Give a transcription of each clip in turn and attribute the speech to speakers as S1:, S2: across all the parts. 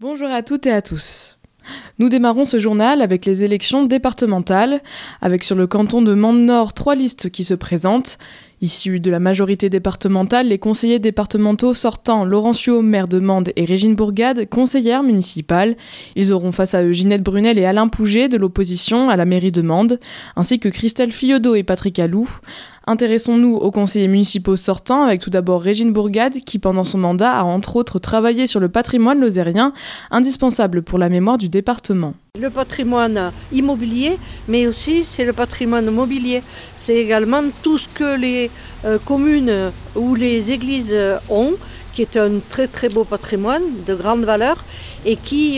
S1: Bonjour à toutes et à tous. Nous démarrons ce journal avec les élections départementales, avec sur le canton de Mende-Nord 3 listes qui se présentent. Issus de la majorité départementale, les conseillers départementaux sortants Laurent Suau, maire de Mende, et Régine Bourgade, conseillère municipale. Ils auront face à eux Ginette Brunel et Alain Pouget de l'opposition à la mairie de Mende, ainsi que Christelle Filleudot et Patrick Alou. Intéressons-nous aux conseillers municipaux sortants avec tout d'abord Régine Bourgade qui pendant son mandat a entre autres travaillé sur le patrimoine lozérien, indispensable pour la mémoire du département.
S2: Le patrimoine immobilier, mais aussi c'est le patrimoine mobilier. C'est également tout ce que les communes ou les églises ont, qui est un très très beau patrimoine de grande valeur et qui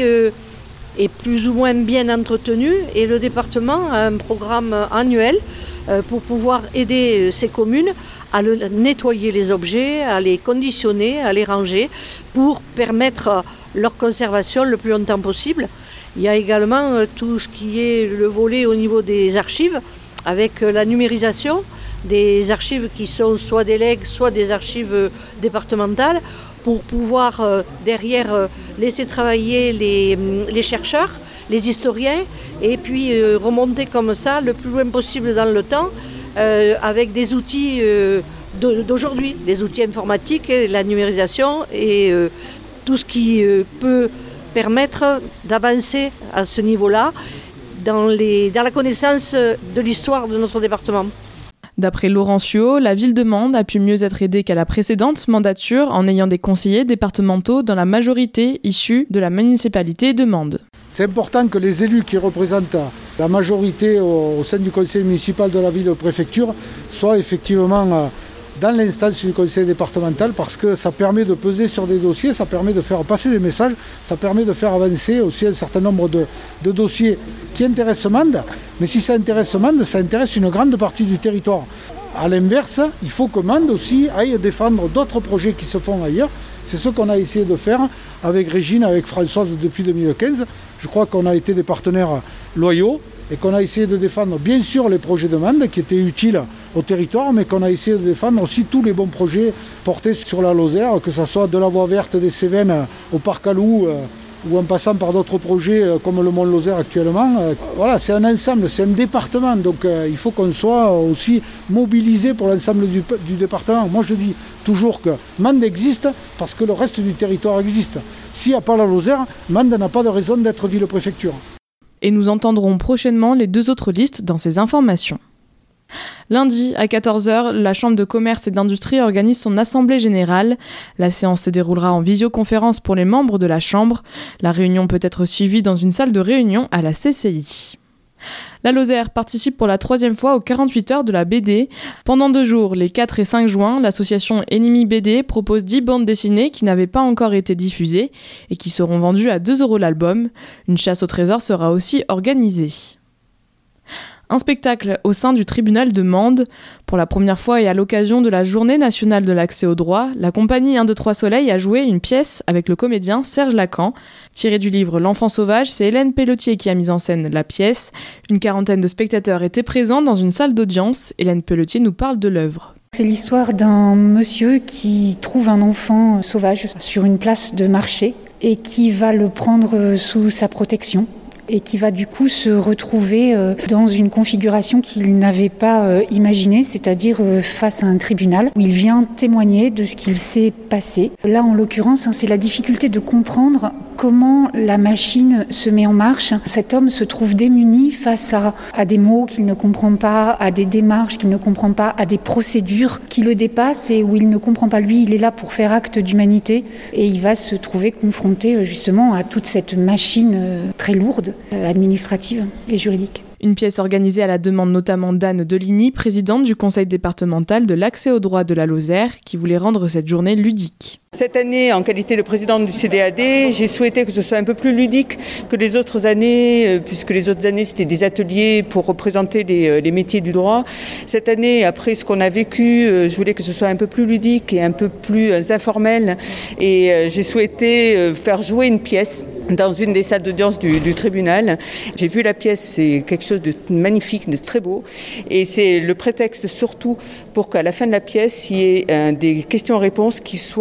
S2: est plus ou moins bien entretenu. Et le département a un programme annuel pour pouvoir aider ces communes à nettoyer les objets, à les conditionner, à les ranger pour permettre leur conservation le plus longtemps possible. Il y a également tout ce qui est le volet au niveau des archives, avec la numérisation des archives qui sont soit des legs, soit des archives départementales, pour pouvoir derrière laisser travailler les chercheurs, les historiens, et puis remonter comme ça le plus loin possible dans le temps, avec des outils d'aujourd'hui, des outils informatiques, la numérisation et tout ce qui peut permettre d'avancer à ce niveau-là dans la connaissance de l'histoire de notre département.
S1: D'après Laurent Suau, la ville de Mende a pu mieux être aidée qu'à la précédente mandature en ayant des conseillers départementaux dans la majorité issus de la municipalité de Mende.
S3: C'est important que les élus qui représentent la majorité au sein du conseil municipal de la ville-préfecture soient effectivement dans l'instance du conseil départemental parce que ça permet de peser sur des dossiers, ça permet de faire passer des messages, ça permet de faire avancer aussi un certain nombre de dossiers qui intéressent Mende. Mais si ça intéresse Mende, ça intéresse une grande partie du territoire. À l'inverse, il faut que Mende aussi aille défendre d'autres projets qui se font ailleurs. C'est ce qu'on a essayé de faire avec Régine, avec Françoise depuis 2015. Je crois qu'on a été des partenaires loyaux et qu'on a essayé de défendre bien sûr les projets de Mende qui étaient utiles au territoire, mais qu'on a essayé de défendre aussi tous les bons projets portés sur la Lozère, que ce soit de la voie verte des Cévennes au Parc Alou ou en passant par d'autres projets comme le Mont Lozère actuellement. Voilà, c'est un ensemble, c'est un département, donc il faut qu'on soit aussi mobilisé pour l'ensemble du département. Moi je dis toujours que Mende existe parce que le reste du territoire existe. S'il n'y a pas la Lozère, Mende n'a pas de raison d'être ville-préfecture.
S1: Et nous entendrons prochainement les 2 autres listes dans ces informations. Lundi, à 14h, la Chambre de commerce et d'industrie organise son assemblée générale. La séance se déroulera en visioconférence pour les membres de la Chambre. La réunion peut être suivie dans une salle de réunion à la CCI. La Lozère participe pour la 3e fois aux 48 heures de la BD. Pendant 2 jours, les 4 et 5 juin, l'association Enemy BD propose 10 bandes dessinées qui n'avaient pas encore été diffusées et qui seront vendues à 2 € l'album. Une chasse au trésor sera aussi organisée. Un spectacle au sein du tribunal de Mende. Pour la première fois et à l'occasion de la Journée nationale de l'accès au droit, la compagnie 1, 2, 3 Soleil a joué une pièce avec le comédien Serge Lacan. Tiré du livre L'Enfant sauvage, c'est Hélène Pelletier qui a mis en scène la pièce. Une quarantaine de spectateurs étaient présents dans une salle d'audience. Hélène Pelletier nous parle de l'œuvre.
S4: C'est l'histoire d'un monsieur qui trouve un enfant sauvage sur une place de marché et qui va le prendre sous sa protection. Et qui va du coup se retrouver dans une configuration qu'il n'avait pas imaginée, c'est-à-dire face à un tribunal où il vient témoigner de ce qu'il s'est passé. Là, en l'occurrence, c'est la difficulté de comprendre comment la machine se met en marche. Cet homme se trouve démuni face à des mots qu'il ne comprend pas, à des démarches qu'il ne comprend pas, à des procédures qui le dépassent et où il ne comprend pas. Lui, il est là pour faire acte d'humanité et il va se trouver confronté justement à toute cette machine très lourde, administrative et juridique.
S1: Une pièce organisée à la demande notamment d'Anne Deligny, présidente du conseil départemental de l'accès au droit de la Lozère, qui voulait rendre cette journée ludique.
S5: Cette année, en qualité de présidente du CDAD, j'ai souhaité que ce soit un peu plus ludique que les autres années, puisque les autres années, c'était des ateliers pour représenter les métiers du droit. Cette année, après ce qu'on a vécu, je voulais que ce soit un peu plus ludique et un peu plus informel. Et j'ai souhaité faire jouer une pièce dans une des salles d'audience du tribunal. J'ai vu la pièce, c'est quelque chose de magnifique, de très beau. Et c'est le prétexte surtout pour qu'à la fin de la pièce, il y ait des questions-réponses qui soient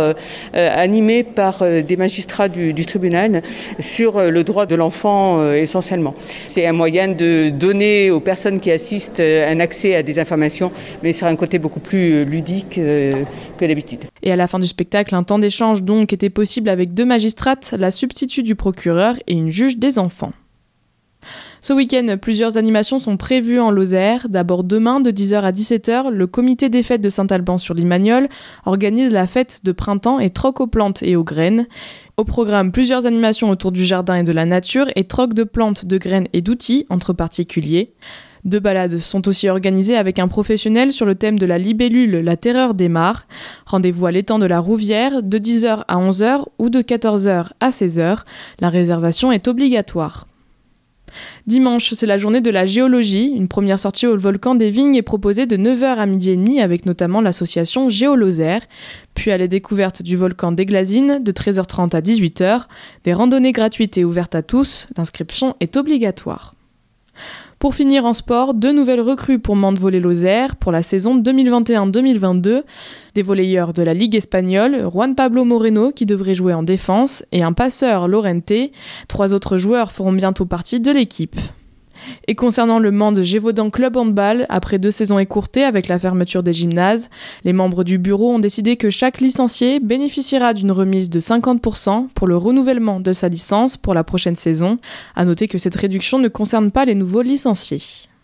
S5: sera animé par des magistrats du tribunal sur le droit de l'enfant essentiellement. C'est un moyen de donner aux personnes qui assistent un accès à des informations, mais sur un côté beaucoup plus ludique que d'habitude.
S1: Et à la fin du spectacle, un temps d'échange donc était possible avec 2 magistrates, la substitut du procureur et une juge des enfants. Ce week-end, plusieurs animations sont prévues en Lozère. D'abord demain, de 10h à 17h, le comité des fêtes de Saint-Alban-sur-Limagnole organise la fête de printemps et troc aux plantes et aux graines. Au programme, plusieurs animations autour du jardin et de la nature et troc de plantes, de graines et d'outils entre particuliers. 2 balades sont aussi organisées avec un professionnel sur le thème de la libellule, la terreur des mares. Rendez-vous à l'étang de la Rouvière de 10h à 11h ou de 14h à 16h. La réservation est obligatoire. Dimanche, c'est la journée de la géologie. Une première sortie au volcan des Vignes est proposée de 9h à 12h30 avec notamment l'association Géolozère. Puis à la découverte du volcan des Glazines de 13h30 à 18h. Des randonnées gratuites et ouvertes à tous. L'inscription est obligatoire. Pour finir en sport, 2 nouvelles recrues pour Mandeville-Lozère pour la saison 2021-2022. Des volleyeurs de la Ligue espagnole, Juan Pablo Moreno qui devrait jouer en défense et un passeur Lorente. 3 autres joueurs feront bientôt partie de l'équipe. Et concernant le Mende Gévaudan Club Handball, après 2 saisons écourtées avec la fermeture des gymnases, les membres du bureau ont décidé que chaque licencié bénéficiera d'une remise de 50% pour le renouvellement de sa licence pour la prochaine saison. À noter que cette réduction ne concerne pas les nouveaux licenciés.